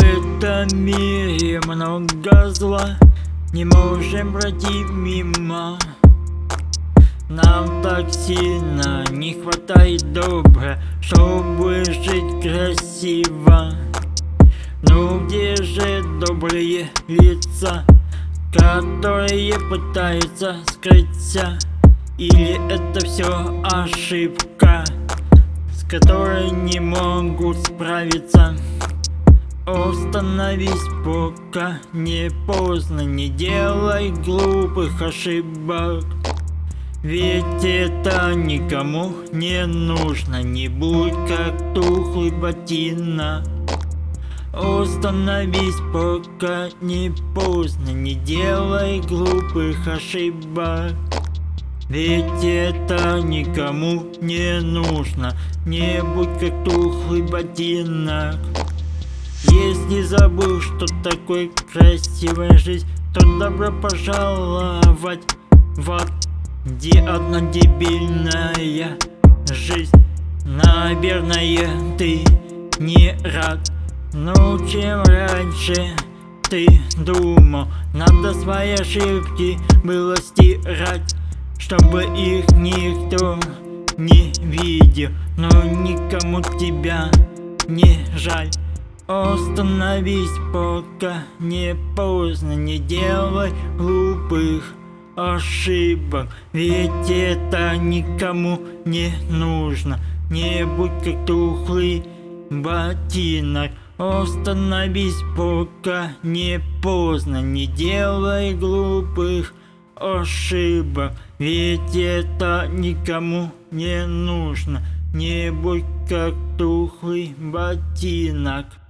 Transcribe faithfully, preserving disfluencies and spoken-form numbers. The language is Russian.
этом мире много зла, не можем пройти мимо. Нам так сильно не хватает добра, чтобы жить красиво. Ну где же добрые лица, которые пытаются скрыться? Или это все ошибка, с которой не могут справиться? Остановись, пока не поздно, не делай глупых ошибок. Ведь это никому не нужно, не будь как тухлый ботинок. Остановись, пока не поздно, не делай глупых ошибок. Ведь это никому не нужно, не будь как тухлый ботинок. Если забыл, что такое красивая жизнь, то добро пожаловать в ад, где одна дебильная жизнь. Наверное, ты не рад. Но чем раньше ты думал, надо свои ошибки было стирать, чтобы их никто не видел. Но никому тебя не жаль. Остановись, пока не поздно, не делай глупых ошибок. Ведь это никому не нужно, не будь как тухлый ботинок. Остановись, пока не поздно, не делай глупых ошибок. Ведь это никому не нужно, не будь как тухлый ботинок.